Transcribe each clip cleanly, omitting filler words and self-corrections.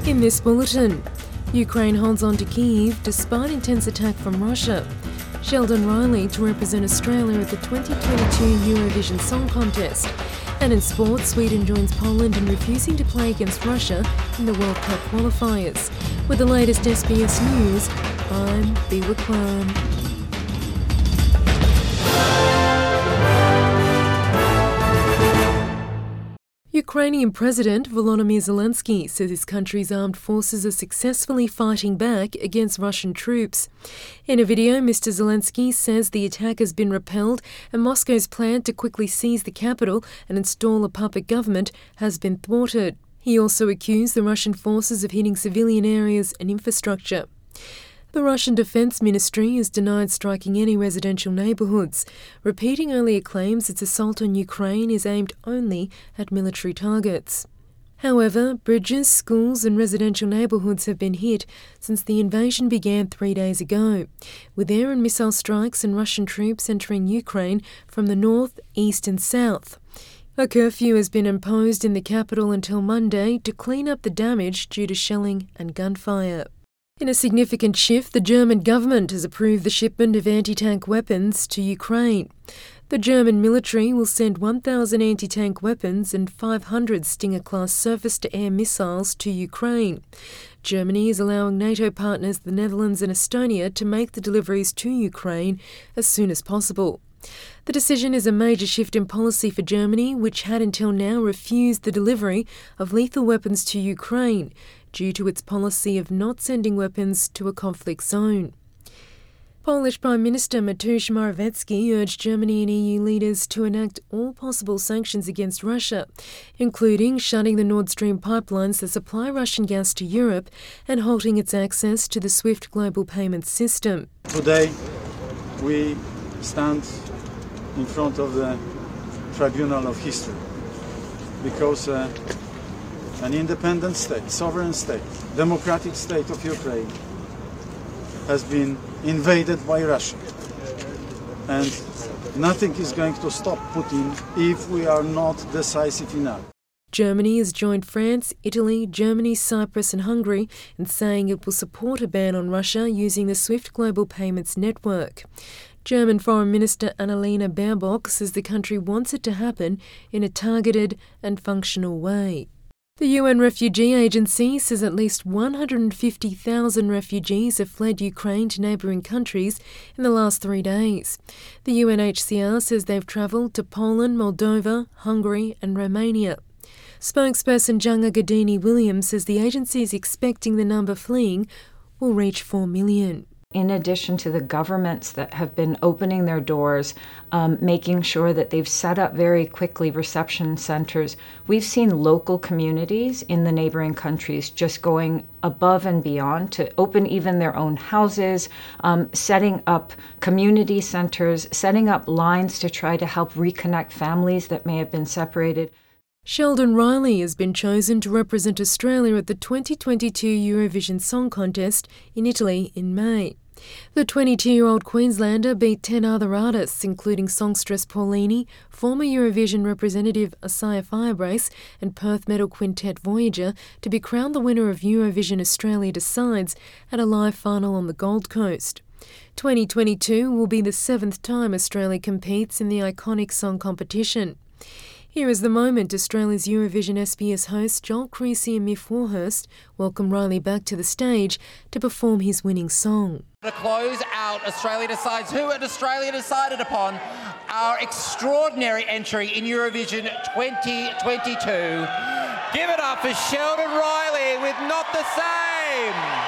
In this bulletin, Ukraine holds on to Kyiv despite intense attack from Russia. Sheldon Riley to represent Australia at the 2022 Eurovision Song Contest. And in sport, Sweden joins Poland in refusing to play against Russia in the World Cup qualifiers. With the latest SBS News, I'm Biwa Kwan. Ukrainian President Volodymyr Zelensky says his country's armed forces are successfully fighting back against Russian troops. In a video, Mr. Zelensky says the attack has been repelled and Moscow's plan to quickly seize the capital and install a puppet government has been thwarted. He also accused the Russian forces of hitting civilian areas and infrastructure. The Russian Defense Ministry has denied striking any residential neighbourhoods, repeating earlier claims its assault on Ukraine is aimed only at military targets. However, bridges, schools and residential neighbourhoods have been hit since the invasion began 3 days ago, with air and missile strikes and Russian troops entering Ukraine from the north, east and south. A curfew has been imposed in the capital until Monday to clean up the damage due to shelling and gunfire. In a significant shift, the German government has approved the shipment of anti-tank weapons to Ukraine. The German military will send 1,000 anti-tank weapons and 500 Stinger-class surface-to-air missiles to Ukraine. Germany is allowing NATO partners the Netherlands and Estonia to make the deliveries to Ukraine as soon as possible. The decision is a major shift in policy for Germany, which had until now refused the delivery of lethal weapons to Ukraine due to its policy of not sending weapons to a conflict zone. Polish Prime Minister Mateusz Morawiecki urged Germany and EU leaders to enact all possible sanctions against Russia, including shutting the Nord Stream pipelines that supply Russian gas to Europe and halting its access to the SWIFT global payments system. Today, we stand in front of the tribunal of history because an independent state, sovereign state, democratic state of Ukraine has been invaded by Russia. And nothing is going to stop Putin if we are not decisive enough. Germany has joined France, Italy, Germany, Cyprus and Hungary in saying it will support a ban on Russia using the SWIFT global payments network. German Foreign Minister Annalena Baerbock says the country wants it to happen in a targeted and functional way. The UN Refugee Agency says at least 150,000 refugees have fled Ukraine to neighbouring countries in the last 3 days. The UNHCR says they've travelled to Poland, Moldova, Hungary and Romania. Spokesperson Janga Gadini Williams says the agency is expecting the number fleeing will reach 4 million. In addition to the governments that have been opening their doors, making sure that they've set up very quickly reception centres, we've seen local communities in the neighbouring countries just going above and beyond to open even their own houses, setting up community centres, setting up lines to try to help reconnect families that may have been separated. Sheldon Riley has been chosen to represent Australia at the 2022 Eurovision Song Contest in Italy in May. The 22-year-old Queenslander beat 10 other artists, including songstress Paulini, former Eurovision representative Assia Firebrace and Perth Metal Quintet Voyager, to be crowned the winner of Eurovision Australia Decides at a live final on the Gold Coast. 2022 will be the 7th time Australia competes in the iconic song competition. Here is the moment Australia's Eurovision SBS hosts Joel Creasy and Miff Warhurst welcome Riley back to the stage to perform his winning song. To close out Australia Decides, who had Australia decided upon our extraordinary entry in Eurovision 2022. Give it up for Sheldon Riley with Not the Same.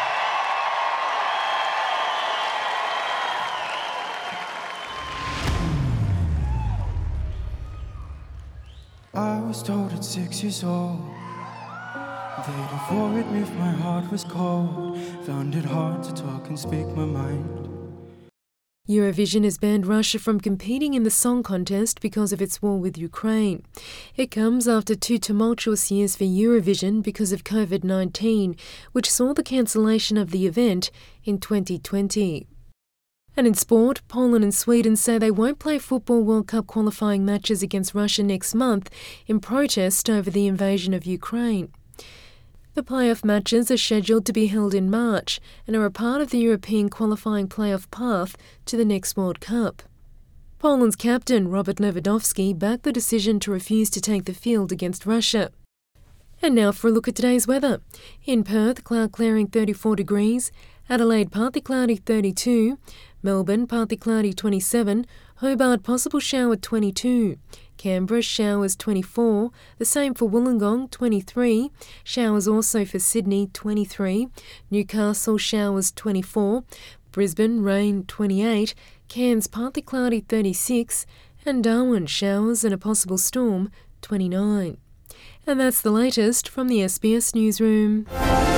I was told at 6 years old they'd avoid me if my heart was cold. Found it hard to talk and speak my mind. Eurovision has banned Russia from competing in the song contest because of its war with Ukraine. It comes after 2 tumultuous years for Eurovision because of COVID-19, which saw the cancellation of the event in 2020. And in sport, Poland and Sweden say they won't play Football World Cup qualifying matches against Russia next month in protest over the invasion of Ukraine. The playoff matches are scheduled to be held in March and are a part of the European qualifying playoff path to the next World Cup. Poland's captain Robert Lewandowski backed the decision to refuse to take the field against Russia. And now for a look at today's weather. In Perth, cloud clearing 34 degrees, Adelaide partly cloudy 32, Melbourne partly cloudy 27, Hobart possible shower 22, Canberra showers 24, the same for Wollongong 23, showers also for Sydney 23, Newcastle showers 24, Brisbane rain 28, Cairns partly cloudy 36, and Darwin showers and a possible storm 29. And that's the latest from the SBS Newsroom.